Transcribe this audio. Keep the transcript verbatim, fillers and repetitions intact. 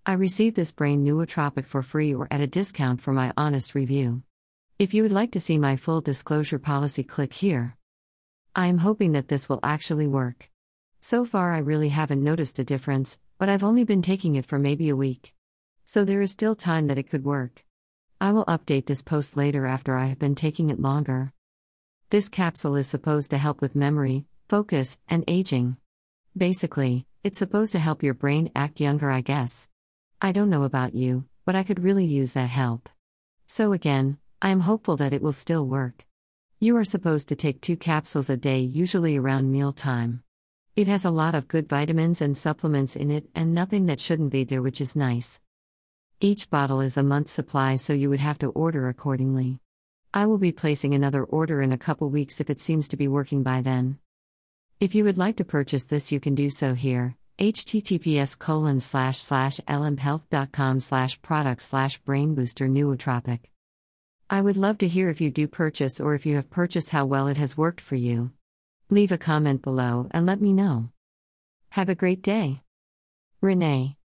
I received this brain nootropic for free or at a discount for my honest review. If you would like to see my full disclosure policy, click here. I am hoping that this will actually work. So far I really haven't noticed a difference, but I've only been taking it for maybe a week. So there is still time that it could work. I will update this post later after I have been taking it longer. This capsule is supposed to help with memory, focus, and aging. Basically, it's supposed to help your brain act younger, I guess. I don't know about you, but I could really use that help. So again, I am hopeful that it will still work. You are supposed to take two capsules a day, usually around mealtime. It has a lot of good vitamins and supplements in it and nothing that shouldn't be there, which is nice. Each bottle is a month's supply, so you would have to order accordingly. I will be placing another order in a couple weeks if it seems to be working by then. If you would like to purchase this, you can do so here. https colon slash slash lmhealth.com slash product slash brain booster nootropic. I would love to hear if you do purchase or if you have purchased, how well it has worked for you. Leave a comment below and let me know. Have a great day. Renee.